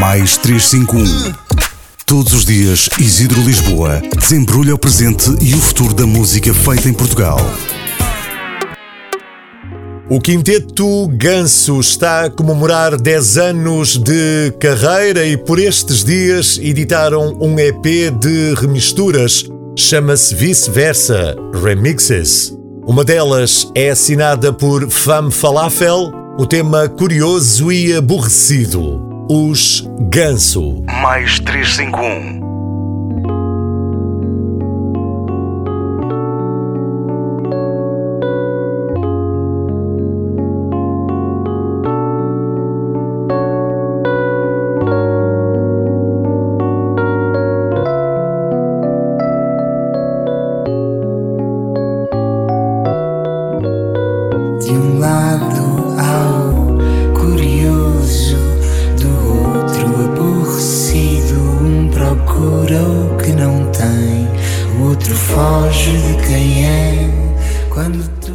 mais 351. Todos os dias, Isidro Lisboa desembrulha o presente e o futuro da música feita em Portugal. O Quinteto Ganso está a comemorar 10 anos de carreira e por estes dias editaram um EP de remisturas. Chama-se Vice-Versa Remixes. Uma delas é assinada por Femme Falafel, o tema Curioso e Aborrecido. Os Ganso. Mais 351. De um lado ao curioso, do outro aborrecido. Um procura o que não tem, o outro foge de quem é. Quando